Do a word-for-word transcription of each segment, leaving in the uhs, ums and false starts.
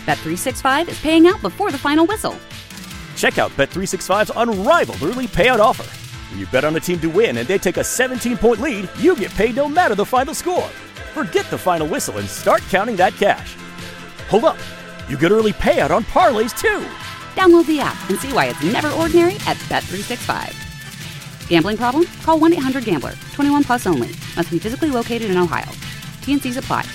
Bet three sixty-five is paying out before the final whistle. Check out Bet three sixty-five's unrivaled early payout offer. When you bet on a team to win and they take a seventeen-point lead, you get paid no matter the final score. Forget the final whistle and start counting that cash. Hold up. You get early payout on parlays, too. Download the app and see why it's never ordinary at Bet three sixty-five. Gambling problem? Call one eight hundred gambler. twenty-one plus only. Must be physically located in Ohio. T N Cs apply.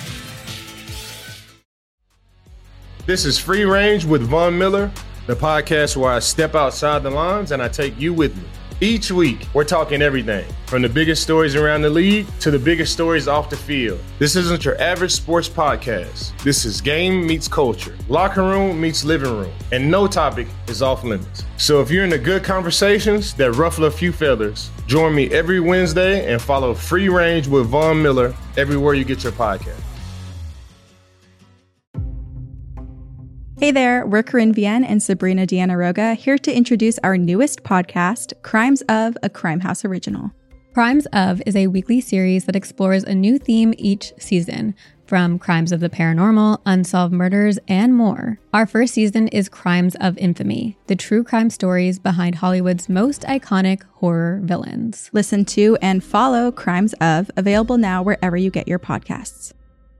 This is Free Range with Von Miller, the podcast where I step outside the lines and I take you with me. Each week, we're talking everything from the biggest stories around the league to the biggest stories off the field. This isn't your average sports podcast. This is game meets culture, locker room meets living room, and no topic is off limits. So if you're into good conversations that ruffle a few feathers, join me every Wednesday and follow Free Range with Von Miller everywhere you get your podcast. Hey there, we're Corinne Vienne and Sabrina Diana-Roga here to introduce our newest podcast, Crimes of, a Crime House original. Crimes of is a weekly series that explores a new theme each season, from crimes of the paranormal, unsolved murders, and more. Our first season is Crimes of Infamy, the true crime stories behind Hollywood's most iconic horror villains. Listen to and follow Crimes of, available now wherever you get your podcasts.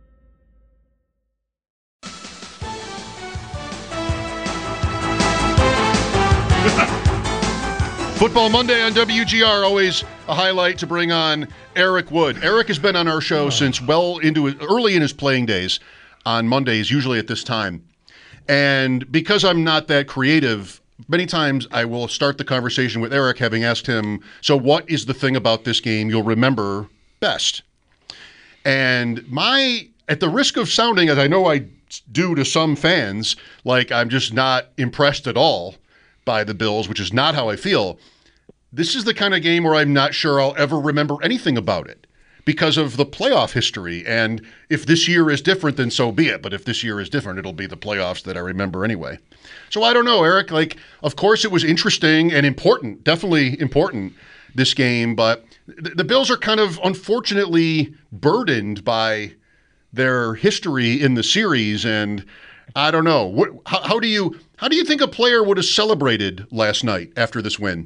Football Monday on W G R, always a highlight to bring on Eric Wood. Eric has been on our show since well into his, early in his playing days on Mondays, usually at this time. And because I'm not that creative, many times I will start the conversation with Eric having asked him, so what is the thing about this game you'll remember best? And my, at the risk of sounding, as I know I do to some fans, like I'm just not impressed at all by the Bills, which is not how I feel. This is the kind of game where I'm not sure I'll ever remember anything about it because of the playoff history. And if this year is different, then so be it. But if this year is different, it'll be the playoffs that I remember anyway. So I don't know, Eric. Like, of course it was interesting and important, definitely important, this game. But the, the Bills are kind of unfortunately burdened by their history in the series. And I don't know. What, how, how do you how do you think a player would have celebrated last night after this win?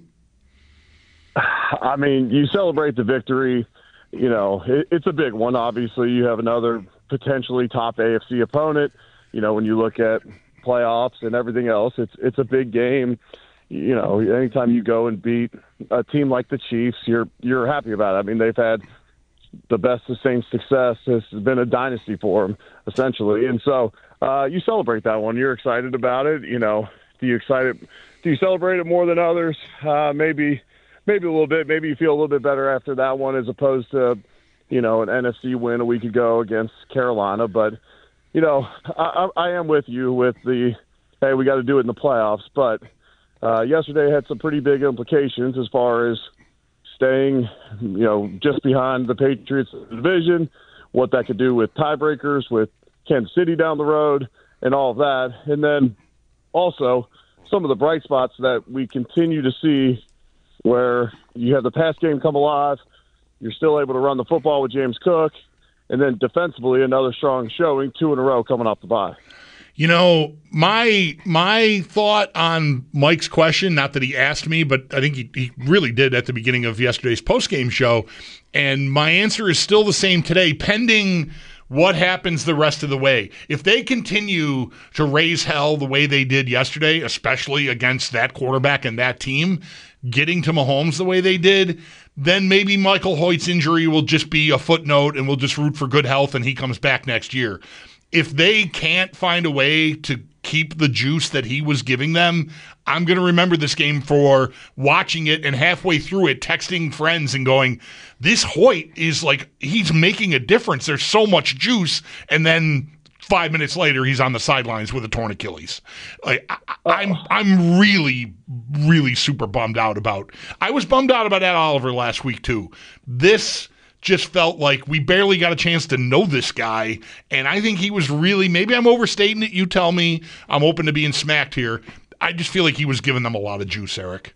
I mean, you celebrate the victory. You know, it, it's a big one. Obviously, you have another potentially top A F C opponent. You know, when you look at playoffs and everything else, it's it's a big game. You know, anytime you go and beat a team like the Chiefs, you're you're happy about it. I mean, they've had the best sustained success. It's been a dynasty for them, essentially. And so uh, you celebrate that one. You're excited about it. You know, do you excited? Do you celebrate it more than others? Uh, maybe, maybe a little bit. Maybe you feel a little bit better after that one as opposed to, you know, an N F C win a week ago against Carolina. But, you know, I, I am with you with the, hey, we got to do it in the playoffs. But uh, yesterday had some pretty big implications as far as staying, you know, just behind the Patriots division, what that could do with tiebreakers, with Kansas City down the road, and all of that. And then also some of the bright spots that we continue to see where you have the pass game come alive, you're still able to run the football with James Cook, and then defensively another strong showing, two in a row coming off the bye. You know, my my thought on Mike's question, not that he asked me, but I think he, he really did at the beginning of yesterday's postgame show, and my answer is still the same today, pending what happens the rest of the way. If they continue to raise hell the way they did yesterday, especially against that quarterback and that team, getting to Mahomes the way they did, then maybe Michael Hoyt's injury will just be a footnote and we'll just root for good health and he comes back next year. If they can't find a way to keep the juice that he was giving them, I'm going to remember this game for watching it and halfway through it, texting friends and going, this Hoyt is like, he's making a difference. There's so much juice. And then five minutes later, he's on the sidelines with a torn Achilles. Like, I, I'm, I'm really, really super bummed out about, I was bummed out about Ed Oliver last week too. This just felt like we barely got a chance to know this guy, and I think he was really, maybe I'm overstating it, you tell me, I'm open to being smacked here. I just feel like he was giving them a lot of juice, Eric.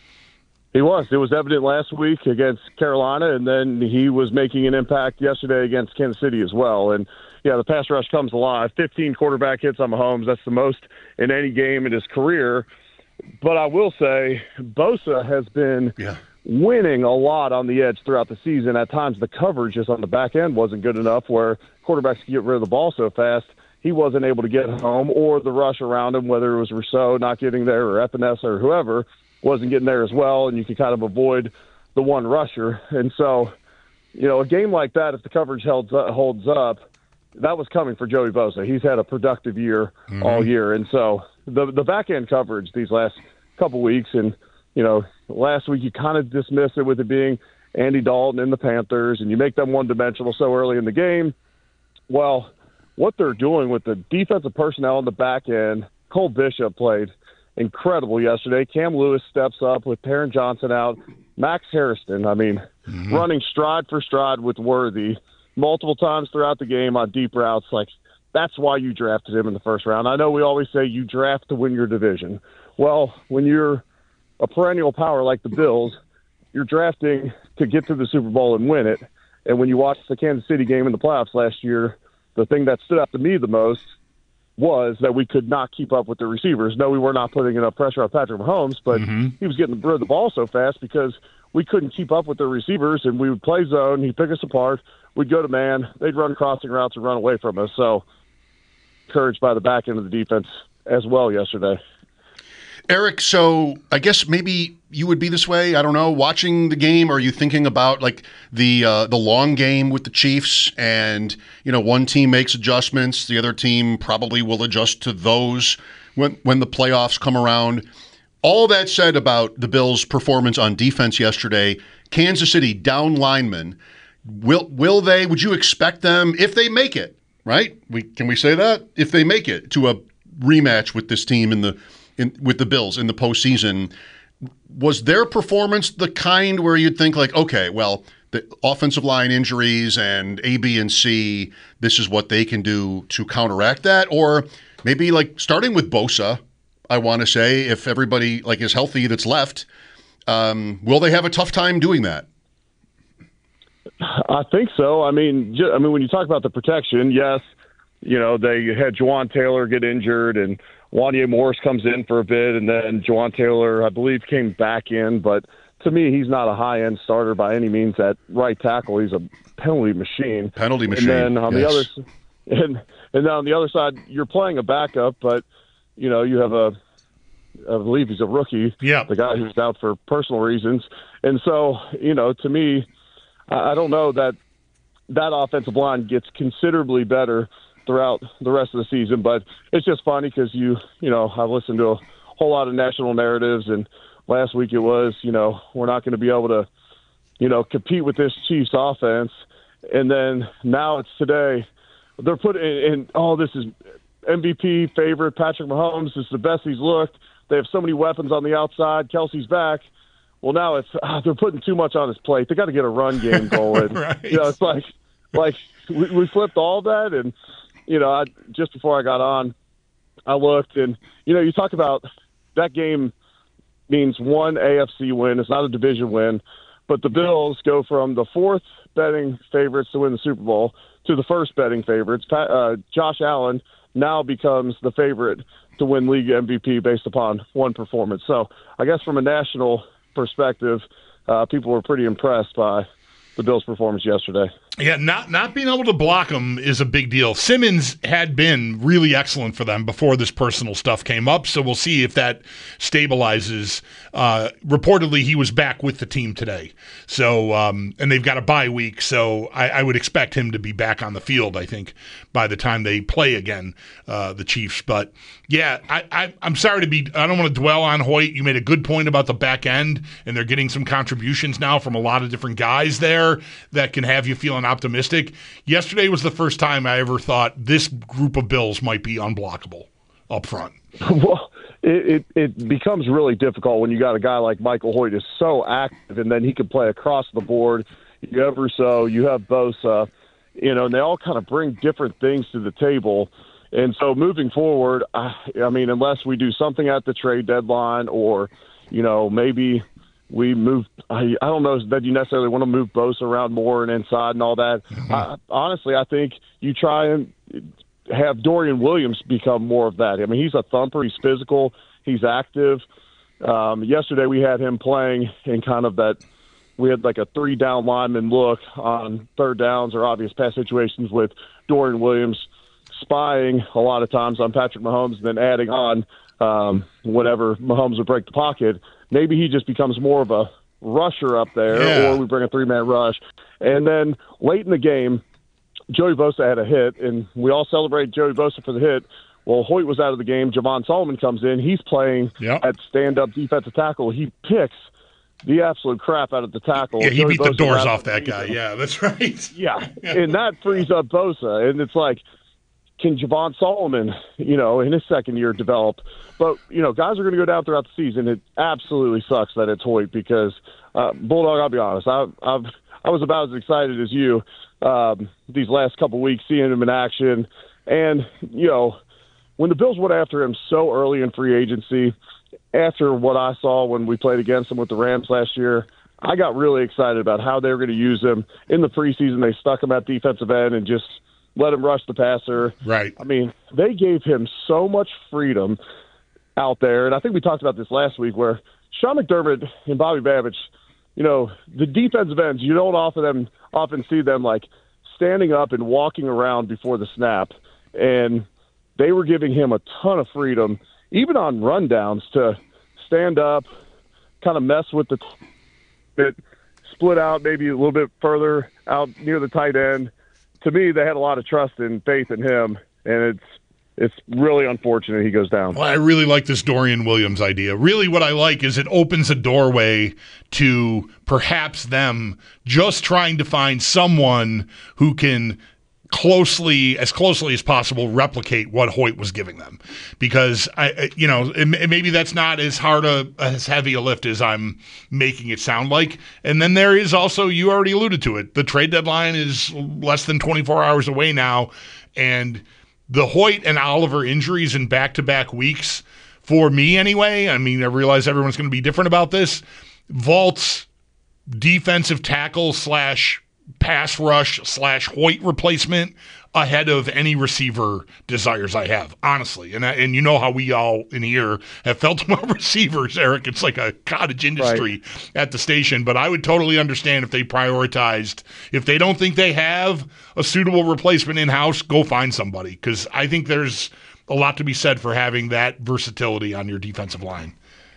He was. It was evident last week against Carolina, and then he was making an impact yesterday against Kansas City as well. And, yeah, the pass rush comes alive. fifteen quarterback hits on Mahomes. That's the most in any game in his career. But I will say Bosa has been yeah. winning a lot on the edge throughout the season. At times the coverage just on the back end wasn't good enough where quarterbacks could get rid of the ball so fast. He wasn't able to get home, or the rush around him, whether it was Rousseau not getting there or Epinesa or whoever, wasn't getting there as well, and you could kind of avoid the one rusher. And so, you know, a game like that, if the coverage holds up, holds up, that was coming for Joey Bosa. He's had a productive year mm-hmm. all year. And so the the back-end coverage these last couple weeks, and, you know, last week you kind of dismiss it with it being Andy Dalton and the Panthers, and you make them one-dimensional so early in the game. Well, what they're doing with the defensive personnel on the back end, Cole Bishop played incredible yesterday. Cam Lewis steps up with Taron Johnson out. Max Harrison, I mean, mm-hmm. running stride for stride with Worthy multiple times throughout the game on deep routes. Like, that's why you drafted him in the first round. I know we always say you draft to win your division. Well, when you're a perennial power like the Bills, you're drafting to get to the Super Bowl and win it. And when you watch the Kansas City game in the playoffs last year, the thing that stood out to me the most was that we could not keep up with the receivers. No, we were not putting enough pressure on Patrick Mahomes, but mm-hmm. he was getting rid of the ball so fast because we couldn't keep up with the receivers, and we would play zone. He'd pick us apart. We'd go to man. They'd run crossing routes and run away from us. So encouraged by the back end of the defense as well yesterday. Eric, so I guess maybe you would be this way. I don't know. Watching the game, are you thinking about like the uh, the long game with the Chiefs, and you know one team makes adjustments, the other team probably will adjust to those when when the playoffs come around. All that said about the Bills' performance on defense yesterday, Kansas City down linemen. Will will they? Would you expect them if they make it? Right? We can we say that if they make it to a rematch with this team in the In, with the Bills in the postseason, was their performance the kind where you'd think like, okay, well, the offensive line injuries and A, B, and C, this is what they can do to counteract that? Or maybe like starting with Bosa, I want to say, if everybody like is healthy that's left, um, will they have a tough time doing that? I think so. I mean, j- I mean, when you talk about the protection, yes, you know, they had Juwan Taylor get injured and Wanya Morris comes in for a bit, and then Juwan Taylor, I believe, came back in. But to me, he's not a high-end starter by any means at right tackle. He's a penalty machine. Penalty machine. And then on yes. the other, and and then on the other side, you're playing a backup, but you know you have a, I believe he's a rookie. Yeah. The guy who's out for personal reasons, and so you know, to me, I, I don't know that that offensive line gets considerably better throughout the rest of the season, but it's just funny because you, you know, I've listened to a whole lot of national narratives, and last week it was, you know, we're not going to be able to, you know, compete with this Chiefs offense, and then now it's today, they're putting in, oh, this is M V P favorite Patrick Mahomes, this is the best he's looked, they have so many weapons on the outside, Kelsey's back. Well, now it's ah, they're putting too much on his plate. They got to get a run game going. Right. You know, it's like, like we, we flipped all that, and you know, I, just before I got on, I looked, and, you know, you talk about that game means one A F C win. It's not a division win. But the Bills go from the fourth betting favorites to win the Super Bowl to the first betting favorites. Uh, Josh Allen now becomes the favorite to win league M V P based upon one performance. So I guess from a national perspective, uh, people were pretty impressed by the Bills' performance yesterday. Yeah, not not being able to block him is a big deal. Simmons had been really excellent for them before this personal stuff came up, so we'll see if that stabilizes. Uh, reportedly, he was back with the team today, so um, and they've got a bye week, so I, I would expect him to be back on the field, I think, by the time they play again, uh, the Chiefs. But, yeah, I, I, I'm sorry to be – I don't want to dwell on Hoyt. You made a good point about the back end, and they're getting some contributions now from a lot of different guys there that can have you feeling optimistic. Yesterday was the first time I ever thought this group of Bills might be unblockable up front. Well, it, it, it becomes really difficult when you got a guy like Michael Hoyt is so active, and then he can play across the board. You have Rousseau, you have Bosa, you know, and they all kind of bring different things to the table. And so moving forward, I, I mean, unless we do something at the trade deadline or, you know, maybe – we move. I, I don't know that you necessarily want to move Bosa around more and inside and all that. Mm-hmm. I, honestly, I think you try and have Dorian Williams become more of that. I mean, he's a thumper. He's physical. He's active. Um, yesterday we had him playing in kind of that – we had like a three-down lineman look on third downs or obvious pass situations with Dorian Williams spying a lot of times on Patrick Mahomes and then adding on um, whenever Mahomes would break the pocket. Maybe he just becomes more of a rusher up there, yeah. or we bring a three-man rush. And then late in the game, Joey Bosa had a hit, and we all celebrate Joey Bosa for the hit. Well, Hoyt was out of the game. Javon Solomon comes in. He's playing yep. at stand-up defensive tackle. He picks the absolute crap out of the tackle. Yeah, he Joey beat Bosa the doors out off that guy. Yeah, that's right. Yeah, and that frees up Bosa. And it's like, can Javon Solomon, you know, in his second year develop? But, you know, guys are going to go down throughout the season. It absolutely sucks that it's Hoyt because, uh, Bulldog, I'll be honest, I, I've, I was about as excited as you um, these last couple weeks seeing him in action. And, you know, when the Bills went after him so early in free agency, after what I saw when we played against him with the Rams last year, I got really excited about how they were going to use him. In the preseason, they stuck him at defensive end and just let him rush the passer. Right. I mean, they gave him so much freedom out there. And I think we talked about this last week where Sean McDermott and Bobby Babich, you know, the defensive ends, you don't often them often see them like standing up and walking around before the snap. And they were giving him a ton of freedom, even on rundowns, to stand up, kind of mess with the bit, split out maybe a little bit further out near the tight end. To me, they had a lot of trust and faith in him, and it's it's really unfortunate he goes down. Well, I really like this Dorian Williams idea. Really what I like is it opens a doorway to perhaps them just trying to find someone who can closely, as closely as possible, replicate what Hoyt was giving them. Because, I, you know, it, maybe that's not as hard a, as heavy a lift as I'm making it sound like. And then there is also, you already alluded to it, the trade deadline is less than twenty-four hours away now. And the Hoyt and Oliver injuries in back-to-back weeks, for me anyway, I mean, I realize everyone's going to be different about this, vaults defensive tackle slash pass rush slash Hoyt replacement ahead of any receiver desires I have, honestly. And I, and you know how we all in here have felt about receivers, Eric. It's like a cottage industry right. at the station. But I would totally understand if they prioritized, if they don't think they have a suitable replacement in-house, go find somebody. Because I think there's a lot to be said for having that versatility on your defensive line.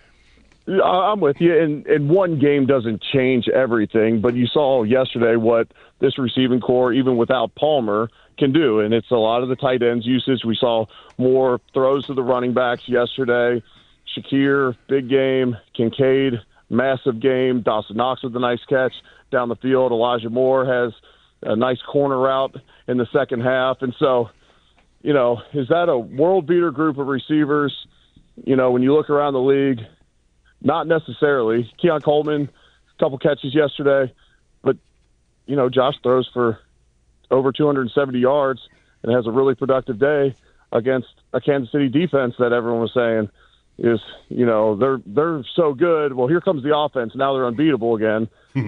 I'm with you, and, and one game doesn't change everything, but you saw yesterday what this receiving core, even without Palmer, can do, and it's a lot of the tight ends usage. We saw more throws to the running backs yesterday. Shakir, big game. Kincaid, massive game. Dawson Knox with a nice catch down the field. Elijah Moore has a nice corner route in the second half, and so, you know, is that a world-beater group of receivers? You know, when you look around the league, not necessarily. Keon Coleman, a couple catches yesterday, but, you know, Josh throws for over two hundred seventy yards and has a really productive day against a Kansas City defense that everyone was saying is, you know, they're they're so good. Well, here comes the offense. Now they're unbeatable again.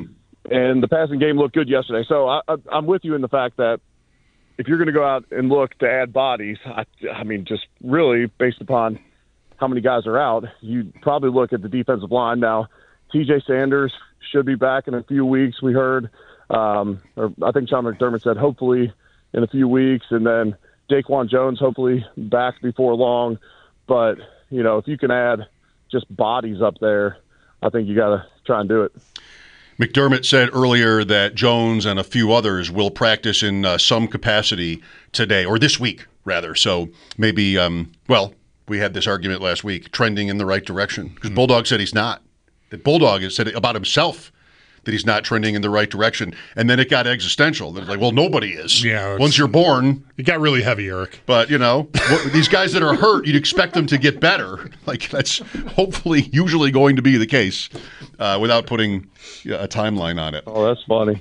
And the passing game looked good yesterday. So I, I, I'm with you in the fact that if you're going to go out and look to add bodies, I, I mean, just really based upon – how many guys are out, you probably look at the defensive line. Now, T J Sanders should be back in a few weeks, we heard. Um, or I think Sean McDermott said hopefully in a few weeks. And then Daquan Jones hopefully back before long. But, you know, if you can add just bodies up there, I think you got to try and do it. McDermott said earlier that Jones and a few others will practice in uh, some capacity today, or this week, rather. So maybe, um, well, we had this argument last week, trending in the right direction. Because mm-hmm. Bulldog said he's not. That Bulldog has said about himself that he's not trending in the right direction. And then it got existential. It's like, well, nobody is. Yeah, once you're born. It got really heavy, Eric. But, you know, what, these guys that are hurt, you'd expect them to get better. Like, that's hopefully usually going to be the case uh, without putting a timeline on it. Oh, that's funny.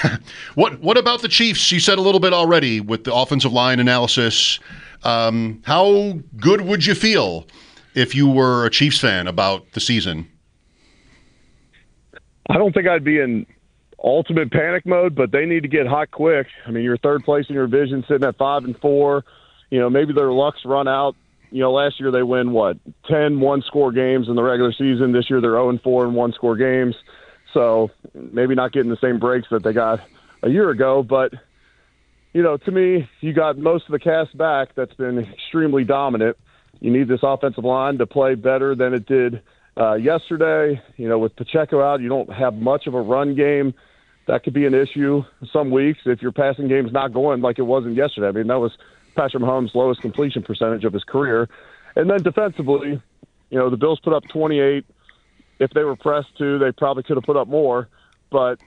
what What about the Chiefs? You said a little bit already with the offensive line analysis. Um, how good would you feel if you were a Chiefs fan about the season? I don't think I'd be in ultimate panic mode, but they need to get hot quick. I mean, you're third place in your division, sitting at five and four. You know, maybe their luck's run out. You know, last year they win, what, ten one-score games in the regular season. This year they're oh and four in one-score games. So maybe not getting the same breaks that they got a year ago. But, you know, to me, you got most of the cast back that's been extremely dominant. You need this offensive line to play better than it did uh, yesterday. You know, with Pacheco out, you don't have much of a run game. That could be an issue some weeks if your passing game's not going like it wasn't yesterday. I mean, that was Patrick Mahomes' lowest completion percentage of his career. And then defensively, you know, the Bills put up twenty-eight. If they were pressed to, they probably could have put up more. But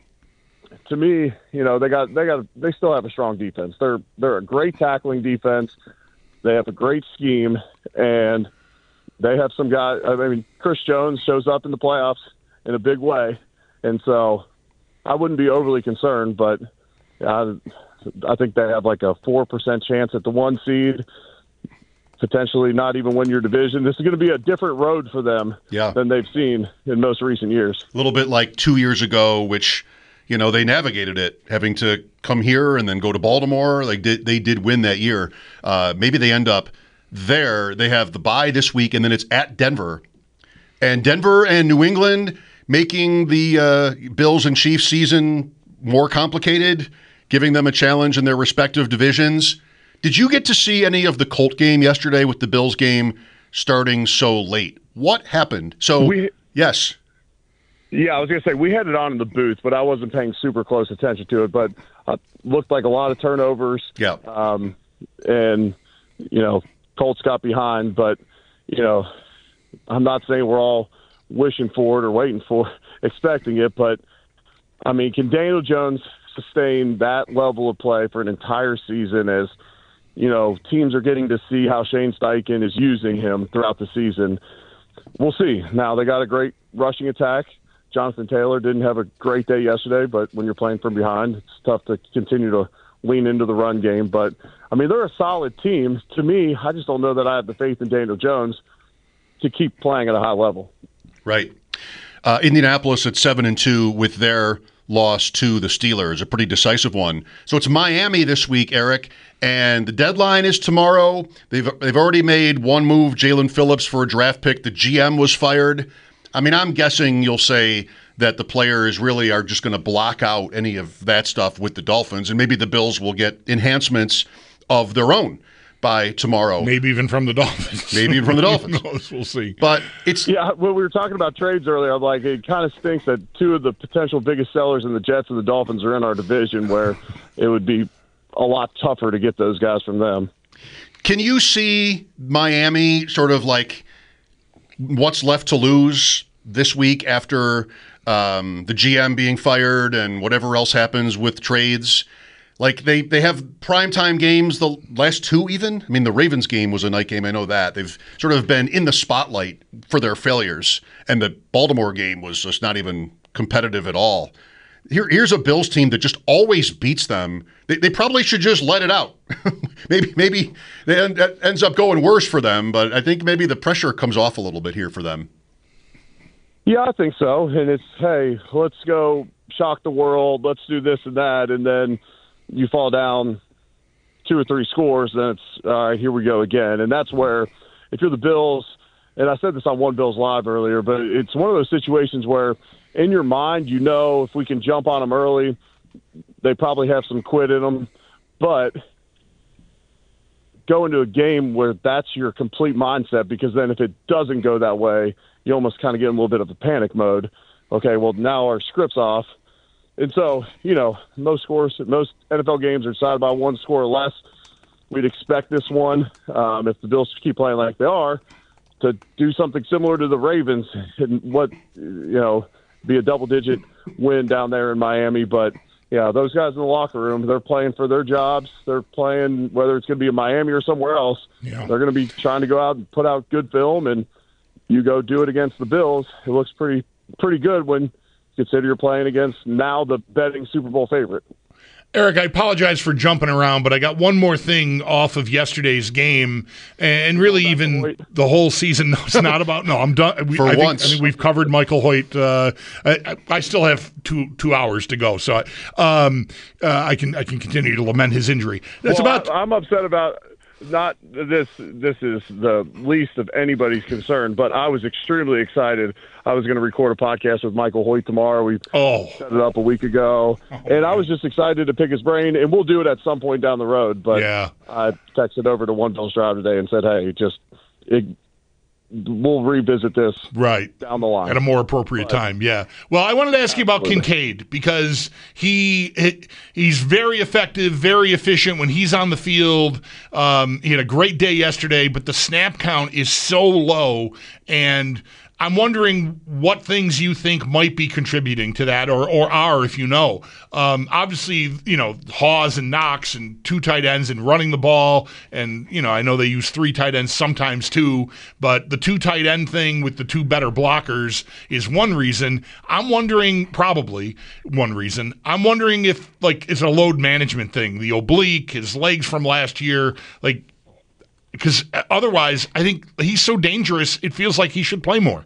to me, you know, they got they got they still have a strong defense. They're they're a great tackling defense. They have a great scheme, and they have some guys. I mean, Chris Jones shows up in the playoffs in a big way, and so I wouldn't be overly concerned. But I, I think they have like a four percent chance at the one seed. Potentially not even win your division. This is going to be a different road for them yeah. than they've seen in most recent years. A little bit like two years ago, which, you know, they navigated it, having to come here and then go to Baltimore. Like did, they did win that year. Uh, maybe they end up there. They have the bye this week, and then it's at Denver. And Denver and New England making the uh, Bills and Chiefs season more complicated, giving them a challenge in their respective divisions. Did you get to see any of the Colt game yesterday with the Bills game starting so late? What happened? So, we, yes. Yeah, I was going to say we had it on in the booth, but I wasn't paying super close attention to it. But it looked like a lot of turnovers. Yeah. Um, and, you know, Colts got behind. But, you know, I'm not saying we're all wishing for it or waiting for expecting it. But, I mean, can Daniel Jones sustain that level of play for an entire season as – you know, teams are getting to see how Shane Steichen is using him throughout the season. We'll see. Now, they got a great rushing attack. Jonathan Taylor didn't have a great day yesterday, but when you're playing from behind, it's tough to continue to lean into the run game. But, I mean, they're a solid team. To me, I just don't know that I have the faith in Daniel Jones to keep playing at a high level. Right. Uh, Indianapolis at seven and two with their loss to the Steelers, a pretty decisive one. So it's Miami this week, Eric, and the deadline is tomorrow. They've they've already made one move, Jalen Phillips, for a draft pick. The G M was fired. I mean, I'm guessing you'll say that the players really are just going to block out any of that stuff with the Dolphins, and maybe the Bills will get enhancements of their own by tomorrow. Maybe even from the Dolphins. Maybe even from the Dolphins. Who knows? We'll see. But it's yeah. When we were talking about trades earlier, I'm like, it kind of stinks that two of the potential biggest sellers in the Jets and the Dolphins are in our division, where it would be a lot tougher to get those guys from them. Can you see Miami sort of like what's left to lose this week after um, the G M being fired and whatever else happens with trades? Like, they, they have primetime games, the last two even. I mean, the Ravens game was a night game, I know that. They've sort of been in the spotlight for their failures, and the Baltimore game was just not even competitive at all. Here, here's a Bills team that just always beats them. They, they probably should just let it out. maybe maybe that ends up going worse for them, but I think maybe the pressure comes off a little bit here for them. Yeah, I think so. And it's, hey, let's go shock the world. Let's do this and that, and then you fall down two or three scores, then it's, all right, here we go again. And that's where, if you're the Bills, and I said this on One Bills Live earlier, but it's one of those situations where in your mind, you know, if we can jump on them early, they probably have some quit in them. But go into a game where that's your complete mindset, because then if it doesn't go that way, you almost kind of get in a little bit of a panic mode. Okay, well, now our script's off. And so, you know, most scores, most N F L games are decided by one score or less. We'd expect this one, um, if the Bills keep playing like they are, to do something similar to the Ravens and what, you know, be a double-digit win down there in Miami. But, yeah, those guys in the locker room, they're playing for their jobs. They're playing, whether it's going to be in Miami or somewhere else, yeah. They're going to be trying to go out and put out good film, and you go do it against the Bills. It looks pretty pretty good when – consider you're playing against now the betting Super Bowl favorite. Eric, I apologize for jumping around, but I got one more thing off of yesterday's game, and really even Hoyt. the whole season. No, it's not about. No, I'm done. We, for I once, think, I mean, we've covered Michael Hoyt. Uh, I, I still have two two hours to go, so I, um, uh, I can I can continue to lament his injury. That's well, about. I, I'm upset about. Not this. This is the least of anybody's concern, but I was extremely excited. I was going to record a podcast with Michael Hoyt tomorrow. We oh. set it up a week ago, oh, and man. I was just excited to pick his brain. And we'll do it at some point down the road. But yeah. I texted over to One Bills Drive today and said, "Hey, just it, we'll revisit this right down the line at a more appropriate but, time." Yeah. Well, I wanted to ask you about Kincaid because he he's very effective, very efficient when he's on the field. Um, he had a great day yesterday, but the snap count is so low, and I'm wondering what things you think might be contributing to that, or or are, if you know. Um, obviously, you know, Hawes and Knox and two tight ends and running the ball, and, you know, I know they use three tight ends sometimes too, but the two tight end thing with the two better blockers is one reason. I'm wondering, probably one reason, I'm wondering if, like, it's a load management thing, the oblique, his legs from last year, like, because otherwise, I think he's so dangerous, it feels like he should play more.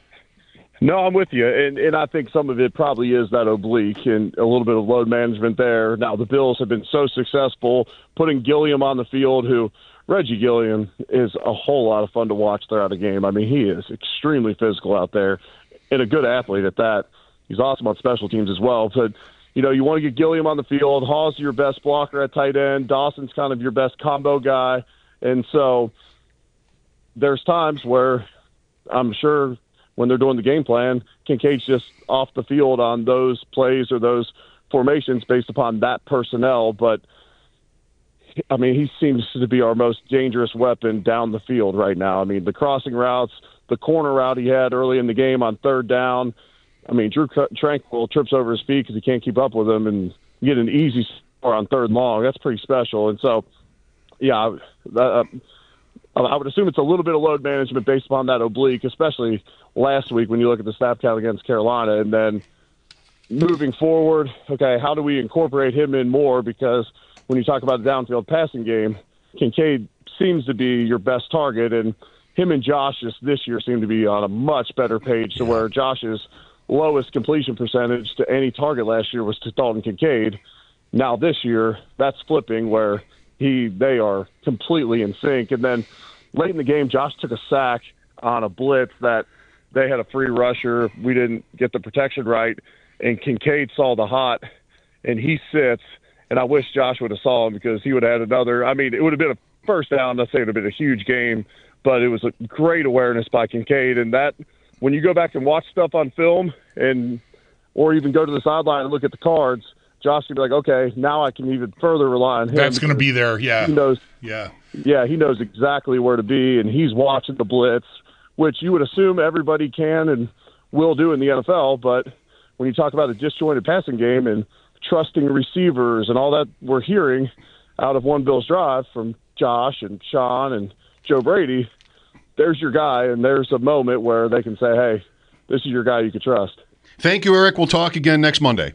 No, I'm with you, and and I think some of it probably is that oblique and a little bit of load management there. Now, the Bills have been so successful putting Gilliam on the field, who Reggie Gilliam is a whole lot of fun to watch throughout a game. I mean, he is extremely physical out there and a good athlete at that. He's awesome on special teams as well. But, you know, you want to get Gilliam on the field. Hawes is your best blocker at tight end. Dawson's kind of your best combo guy. And so there's times where I'm sure – when they're doing the game plan, Kincaid's just off the field on those plays or those formations based upon that personnel. But, I mean, he seems to be our most dangerous weapon down the field right now. I mean, the crossing routes, the corner route he had early in the game on third down. I mean, Drew Tranquil trips over his feet because he can't keep up with him and get an easy score on third and long. That's pretty special. And so, yeah, that, uh, I would assume it's a little bit of load management based upon that oblique, especially last week when you look at the snap count against Carolina. And then moving forward, okay, how do we incorporate him in more? Because when you talk about the downfield passing game, Kincaid seems to be your best target, and him and Josh just this year seem to be on a much better page to where Josh's lowest completion percentage to any target last year was to Dalton Kincaid. Now this year, that's flipping where he they are completely in sync. And then late in the game, Josh took a sack on a blitz that they had a free rusher. We didn't get the protection right, and Kincaid saw the hot, and he sits. And I wish Josh would have saw him because he would have had another. I mean, it would have been a first down. I'd say it would have been a huge game, but it was a great awareness by Kincaid. And that, when you go back and watch stuff on film, and or even go to the sideline and look at the cards, Josh can be like, okay, now I can even further rely on him. That's going to be there, yeah. He knows, yeah, yeah, he knows exactly where to be, and he's watching the blitz, which you would assume everybody can and will do in the N F L. But when you talk about a disjointed passing game and trusting receivers and all that we're hearing out of One Bills Drive from Josh and Sean and Joe Brady, there's your guy, and there's a moment where they can say, hey, this is your guy you can trust. Thank you, Eric. We'll talk again next Monday.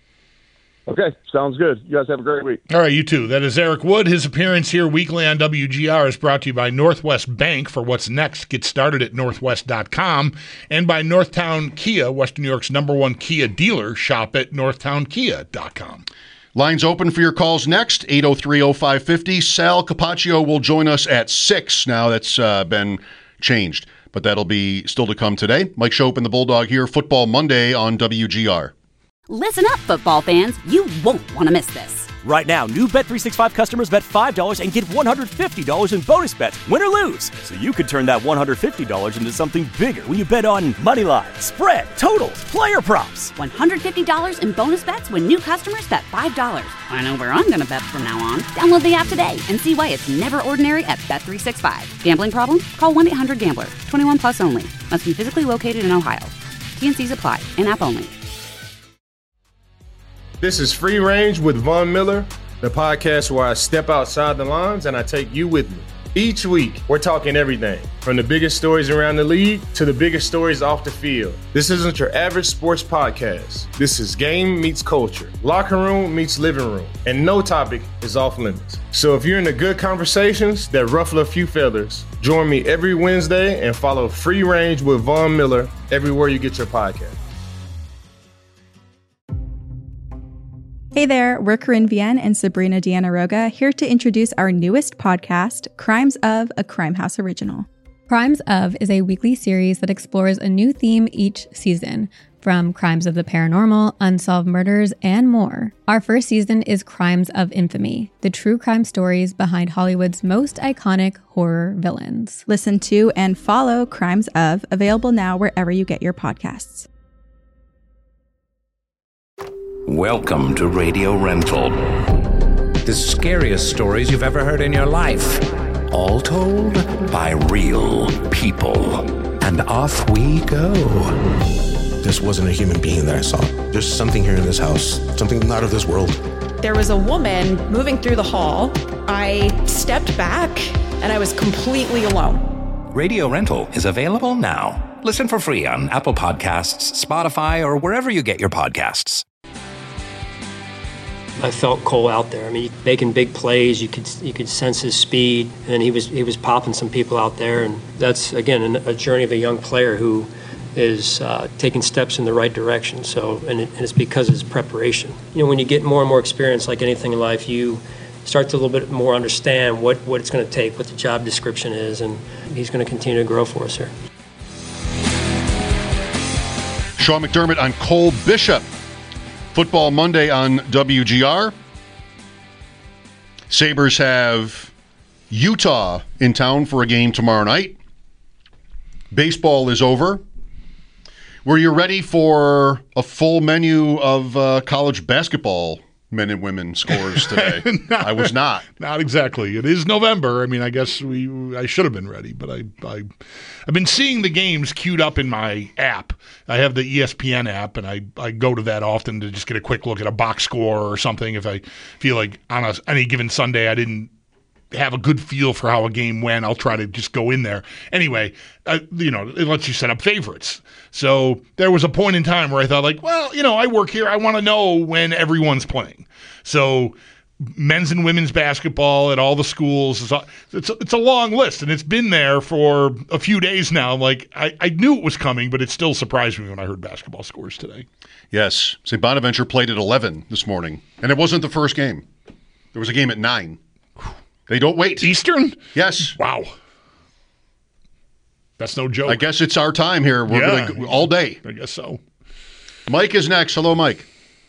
Okay, sounds good. You guys have a great week. All right, you too. That is Eric Wood. His appearance here weekly on W G R is brought to you by Northwest Bank. For what's next, get started at northwest dot com. And by Northtown Kia, Western New York's number one Kia dealer. Shop at northtown kia dot com. Lines open for your calls next, eight oh three oh five fifty. Sal Capaccio will join us at six. Now that's uh, been changed, but that'll be still to come today. Mike Schopp and the Bulldog here, Football Monday on W G R. Listen up, football fans. You won't want to miss this. Right now, new Bet three sixty-five customers bet five dollars and get one hundred fifty dollars in bonus bets, win or lose. So you could turn that one hundred fifty dollars into something bigger when you bet on money line, spread, totals, player props. one hundred fifty dollars in bonus bets when new customers bet five dollars. I know where I'm going to bet from now on. Download the app today and see why it's never ordinary at Bet three sixty-five. Gambling problem? Call one eight hundred gambler. twenty-one plus only. Must be physically located in Ohio. T N Cs apply. In-app only. This is Free Range with Von Miller, the podcast where I step outside the lines and I take you with me. Each week, we're talking everything from the biggest stories around the league to the biggest stories off the field. This isn't your average sports podcast. This is game meets culture, locker room meets living room, and no topic is off limits. So if you're into good conversations that ruffle a few feathers, join me every Wednesday and follow Free Range with Von Miller everywhere you get your podcast. Hey there, we're Corinne Vienne and Sabrina Diana-Roga here to introduce our newest podcast, Crimes of, a Crime House original. Crimes of is a weekly series that explores a new theme each season, from crimes of the paranormal, unsolved murders, and more. Our first season is Crimes of Infamy, the true crime stories behind Hollywood's most iconic horror villains. Listen to and follow Crimes of, available now wherever you get your podcasts. Welcome to Radio Rental. The scariest stories you've ever heard in your life. All told by real people. And off we go. This wasn't a human being that I saw. There's something here in this house. Something not of this world. There was a woman moving through the hall. I stepped back and I was completely alone. Radio Rental is available now. Listen for free on Apple Podcasts, Spotify, or wherever you get your podcasts. I felt Cole out there. I mean, making big plays. You could you could sense his speed, and he was he was popping some people out there. And that's again a journey of a young player who is uh, taking steps in the right direction. So, and, it, and it's because of his preparation. You know, when you get more and more experience, like anything in life, you start to a little bit more understand what what it's going to take, what the job description is, and he's going to continue to grow for us here. Sean McDermott on Cole Bishop. Football Monday on W G R. Sabres have Utah in town for a game tomorrow night. Baseball is over. Were you ready for a full menu of uh, college basketball men and women scores today? not, I was not. Not exactly. It is November. I mean, I guess we I should have been ready, but I, I, I've been seeing the games queued up in my app. I have the E S P N app, and I, I go to that often to just get a quick look at a box score or something if I feel like on a, any given Sunday I didn't have a good feel for how a game went. I'll try to just go in there. Anyway, uh, you know, it lets you set up favorites. So there was a point in time where I thought, like, well, you know, I work here. I want to know when everyone's playing. So men's and women's basketball at all the schools, it's a, it's a, it's a long list, and it's been there for a few days now. Like, I, I knew it was coming, but it still surprised me when I heard basketball scores today. Yes. Saint Bonaventure played at eleven this morning, and it wasn't the first game. There was a game at nine. They don't wait. Eastern? Yes. Wow. That's no joke. I guess it's our time here. We're yeah, gonna all day. I guess so. Mike is next. Hello, Mike.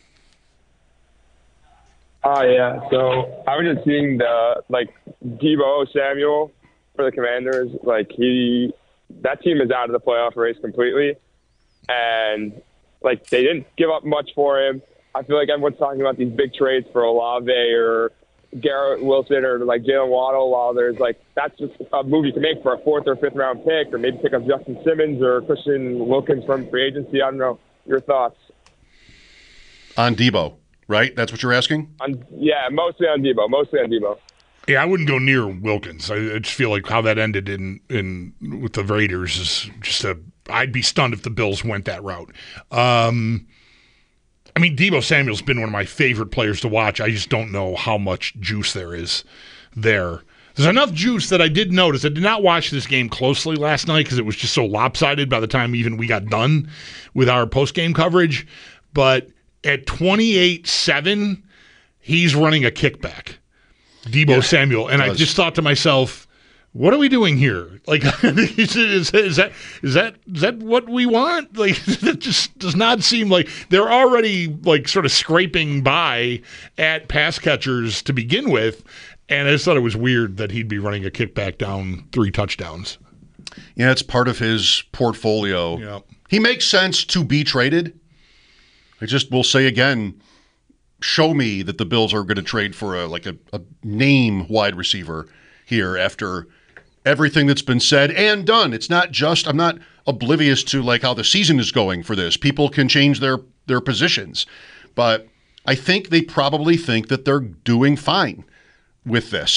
Oh, uh, yeah. So I was just seeing the, like, Deebo Samuel for the Commanders. Like, he, that team is out of the playoff race completely. And, like, they didn't give up much for him. I feel like everyone's talking about these big trades for Olave or Garrett Wilson or like Jalen Waddle, while there's like, that's just a move you can make for a fourth or fifth round pick, or maybe pick up Justin Simmons or Christian Wilkins from free agency. I don't know. Your thoughts on Deebo, right? That's what you're asking? On, yeah, mostly on Deebo. Mostly on Deebo. Yeah, I wouldn't go near Wilkins. I, I just feel like how that ended in, in with the Raiders is just a. I'd be stunned if the Bills went that route. Um, I mean, Deebo Samuel's been one of my favorite players to watch. I just don't know how much juice there is there. There's enough juice that I did notice. I did not watch this game closely last night because it was just so lopsided by the time even we got done with our post-game coverage. But at twenty-eight seven, he's running a kickback, Deebo yeah, Samuel. And I just thought to myself, what are we doing here? Like, is, is, is that is that is that what we want? Like, it just does not seem like they're already like sort of scraping by at pass catchers to begin with, and I just thought it was weird that he'd be running a kickback down three touchdowns. Yeah, it's part of his portfolio. Yeah. He makes sense to be traded. I just will say again, show me that the Bills are going to trade for a like a, a name wide receiver here after everything that's been said and done. It's not just, I'm not oblivious to like how the season is going for this. People can change their, their positions. But I think they probably think that they're doing fine with this.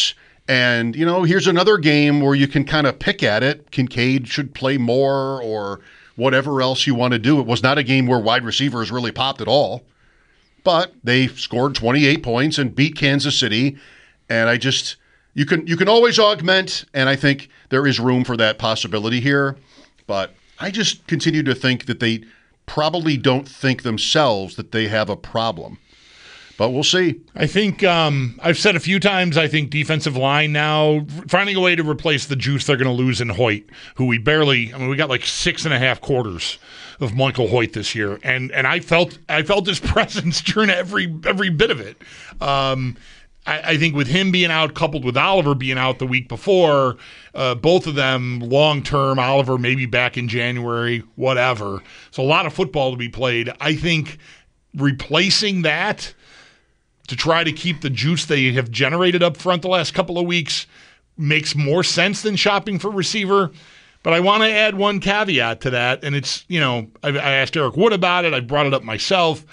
And, you know, here's another game where you can kind of pick at it. Kincaid should play more or whatever else you want to do. It was not a game where wide receivers really popped at all. But they scored twenty-eight points and beat Kansas City. And I just, you can you can always augment, and I think there is room for that possibility here. But I just continue to think that they probably don't think themselves that they have a problem. But we'll see. I think um, I've said a few times, I think defensive line now, finding a way to replace the juice they're going to lose in Hoyt, who we barely, I mean, we got like six and a half quarters of Michael Hoyt this year. And and I felt I felt his presence during every every bit of it. Um, I, I think with him being out, coupled with Oliver being out the week before, uh, both of them long-term, Oliver maybe back in January, whatever. So a lot of football to be played. I think replacing that to try to keep the juice they have generated up front the last couple of weeks makes more sense than shopping for receiver. But I want to add one caveat to that, and it's, you know, I, I asked Eric Wood about it. I brought it up myself.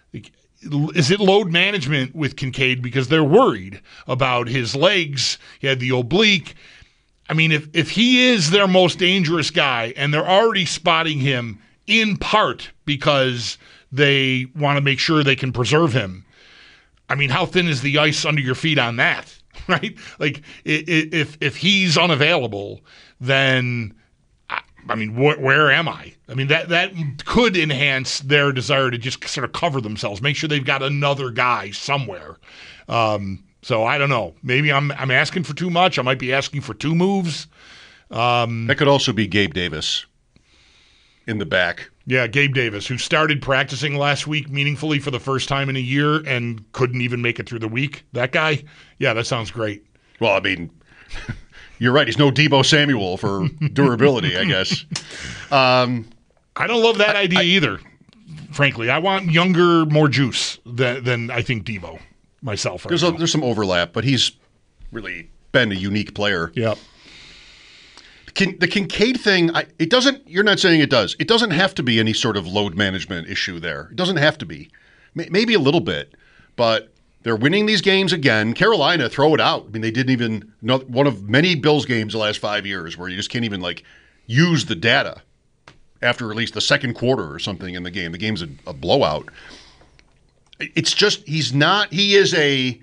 Is it load management with Kincaid because they're worried about his legs? He had the oblique. I mean, if, if he is their most dangerous guy and they're already spotting him in part because they want to make sure they can preserve him, I mean, how thin is the ice under your feet on that, right? Like, if if he's unavailable, then, I mean, wh- where am I? I mean, that, that could enhance their desire to just sort of cover themselves, make sure they've got another guy somewhere. Um, so I don't know. Maybe I'm I'm asking for too much. I might be asking for two moves. Um, that could also be Gabe Davis in the back. Yeah, Gabe Davis, who started practicing last week meaningfully for the first time in a year and couldn't even make it through the week. That guy? Yeah, that sounds great. Well, I mean, you're right. He's no Deebo Samuel for durability, I guess. Um, I don't love that I, idea I, either, frankly. I want younger, more juice than, than I think Deebo myself. Right there's, a, there's some overlap, but he's really been a unique player. Yep. Can, the Kincaid thing, I, it doesn't, you're not saying it does. It doesn't have to be any sort of load management issue there. It doesn't have to be. M- maybe a little bit, but they're winning these games again. Carolina, throw it out. I mean, they didn't even, not, one of many Bills games the last five years where you just can't even like use the data after at least the second quarter or something in the game. The game's a, a blowout. It's just, he's not, he is a,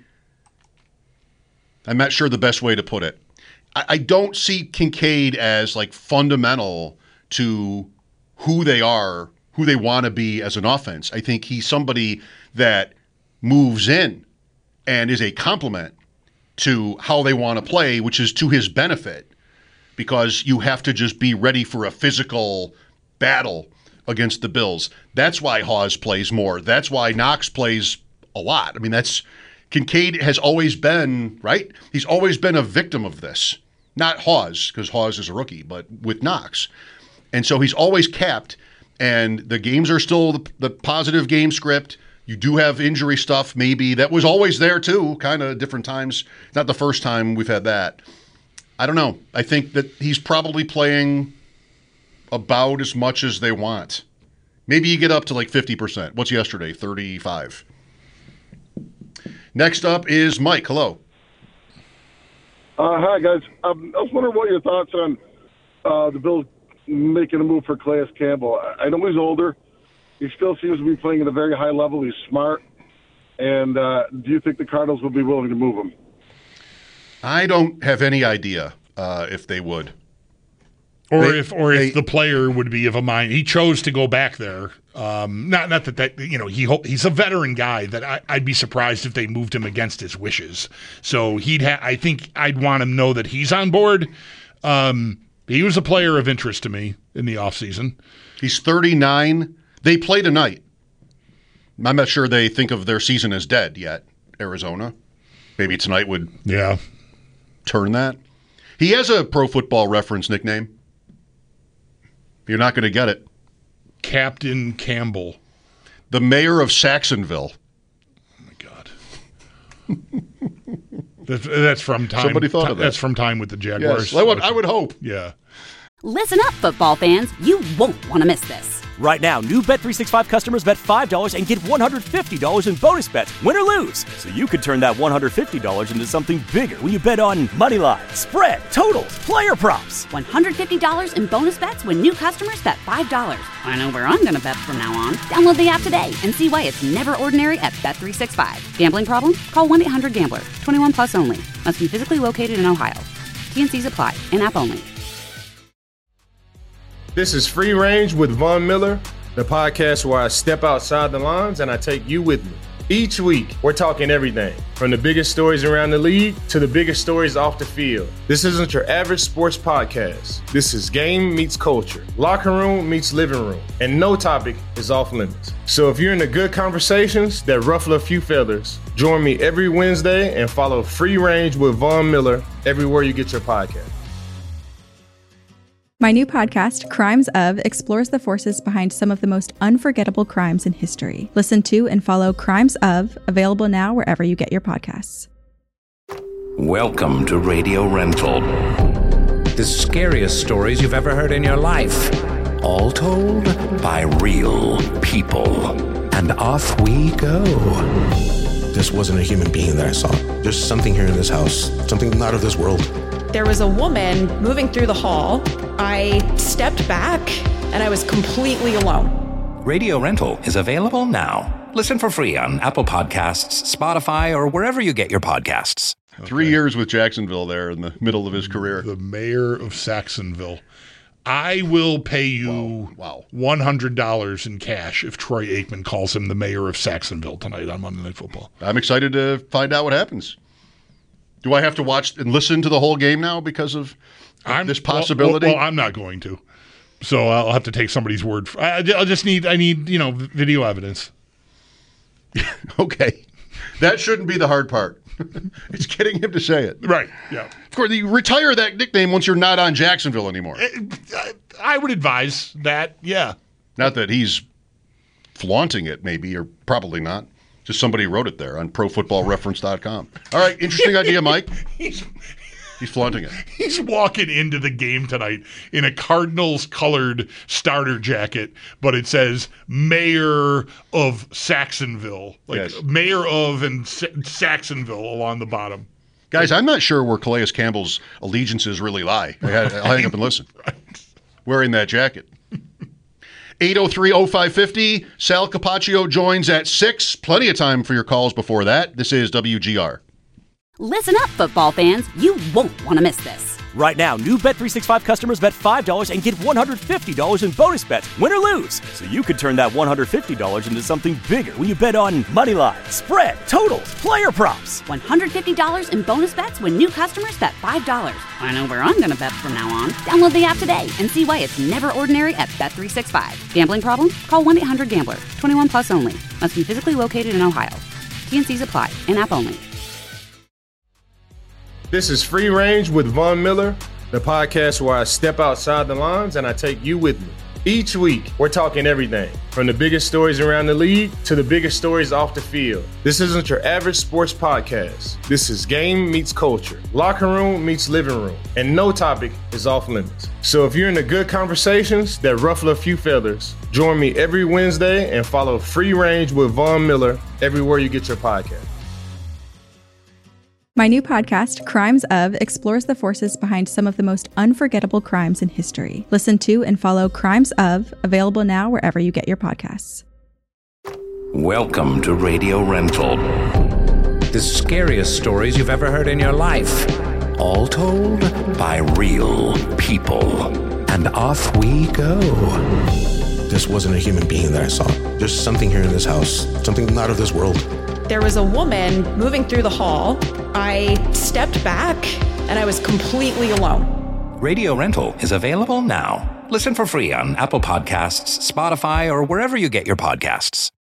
I'm not sure the best way to put it. I don't see Kincaid as like fundamental to who they are, who they want to be as an offense. I think he's somebody that moves in and is a complement to how they want to play, which is to his benefit, because you have to just be ready for a physical battle against the Bills. That's why Hawes plays more. That's why Knox plays a lot. I mean, that's Kincaid has always been, right? He's always been a victim of this. Not Hawes, because Hawes is a rookie, but with Knox. And so he's always capped, and the games are still the, the positive game script. You do have injury stuff, maybe. That was always there, too, kind of different times. Not the first time we've had that. I don't know. I think that he's probably playing about as much as they want. Maybe you get up to like fifty percent. What's yesterday? thirty-five. Next up is Mike. Hello. Uh, hi, guys. Um, I was wondering what your thoughts on uh, the Bills making a move for Calais Campbell. I, I know he's older. He still seems to be playing at a very high level. He's smart. And uh, do you think the Cardinals will be willing to move him? I don't have any idea uh, if they would. Or they, if or they, if the player would be of a mind. He chose to go back there. Um, not not that, that you know he he's a veteran guy that I, I'd be surprised if they moved him against his wishes. So he'd ha- I think I'd want him to know that he's on board. Um, he was a player of interest to me in the offseason. He's thirty-nine. They play tonight. I'm not sure they think of their season as dead yet, Arizona. Maybe tonight would yeah turn that. He has a Pro Football Reference nickname. You're not going to get it. Captain Campbell. The mayor of Saxonville. Oh, my God. that's, that's from time. Somebody thought t- of that. That's from time with the Jaguars. Yes, I would, I would hope. Yeah. Listen up, football fans. You won't want to miss this. Right now, new Bet three sixty-five customers bet five dollars and get one hundred fifty dollars in bonus bets, win or lose. So you could turn that one hundred fifty dollars into something bigger when you bet on money line, spread, totals, player props. one hundred fifty dollars in bonus bets when new customers bet five dollars. I know where I'm going to bet from now on. Download the app today and see why it's never ordinary at Bet three sixty-five. Gambling problem? Call one eight hundred gambler. twenty-one plus only. Must be physically located in Ohio. T and C's apply. In-app only. This is Free Range with Von Miller, the podcast where I step outside the lines and I take you with me. Each week, we're talking everything from the biggest stories around the league to the biggest stories off the field. This isn't your average sports podcast. This is game meets culture, locker room meets living room, and no topic is off limits. So if you're into good conversations that ruffle a few feathers, join me every Wednesday and follow Free Range with Von Miller everywhere you get your podcast. My new podcast, Crimes Of, explores the forces behind some of the most unforgettable crimes in history. Listen to and follow Crimes Of, available now wherever you get your podcasts. Welcome to Radio Rental. The scariest stories you've ever heard in your life. All told by real people. And off we go. This wasn't a human being that I saw. There's something here in this house, something not of this world. There was a woman moving through the hall. I stepped back and I was completely alone. Radio Rental is available now. Listen for free on Apple Podcasts, Spotify, or wherever you get your podcasts. Okay. Three years with Jacksonville there in the middle of his career. The mayor of Saxonville. I will pay you wow. Wow. one hundred dollars in cash if Troy Aikman calls him the mayor of Saxonville tonight on Monday Night Football. I'm excited to find out what happens. Do I have to watch and listen to the whole game now because of I'm, this possibility? Well, well, I'm not going to. So I'll have to take somebody's word for I, I'll just need, I need, you know, video evidence. Okay. That shouldn't be the hard part. It's getting him to say it. Right, yeah. Of course, you retire that nickname once you're not on Jacksonville anymore. I, I would advise that, yeah. Not that he's flaunting it, maybe, or probably not. Just somebody wrote it there on pro football reference dot com. All right, interesting idea, Mike. He's, He's flaunting it. He's walking into the game tonight in a Cardinals-colored starter jacket, but it says Mayor of Saxonville. Like yes. Mayor of and Sa- Saxonville along the bottom. Guys, I'm not sure where Calais Campbell's allegiances really lie. I had, I'll hang up and listen. Right. Wearing that jacket. eight oh three oh five five oh. Sal Capaccio joins at six. Plenty of time for your calls before that. This is W G R. Listen up, football fans. You won't want to miss this. Right now, new Bet three sixty-five customers bet five dollars and get one hundred fifty dollars in bonus bets, win or lose. So you could turn that one hundred fifty dollars into something bigger when you bet on money line, spread, totals, player props. one hundred fifty dollars in bonus bets when new customers bet five dollars. I know where I'm going to bet from now on. Download the app today and see why it's never ordinary at Bet three sixty-five. Gambling problem? Call one eight hundred gambler. twenty-one plus only. Must be physically located in Ohio. T and C's apply. In-app only. This is Free Range with Von Miller, the podcast where I step outside the lines and I take you with me. Each week, we're talking everything from the biggest stories around the league to the biggest stories off the field. This isn't your average sports podcast. This is game meets culture, locker room meets living room, and no topic is off limits. So if you're into good conversations that ruffle a few feathers, join me every Wednesday and follow Free Range with Von Miller everywhere you get your podcast. My new podcast, Crimes Of, explores the forces behind some of the most unforgettable crimes in history. Listen to and follow Crimes Of, available now wherever you get your podcasts. Welcome to Radio Rental. The scariest stories you've ever heard in your life. All told by real people. And off we go. This wasn't a human being that I saw. There's something here in this house, something not of this world. There was a woman moving through the hall. I stepped back and I was completely alone. Radio Rental is available now. Listen for free on Apple Podcasts, Spotify, or wherever you get your podcasts.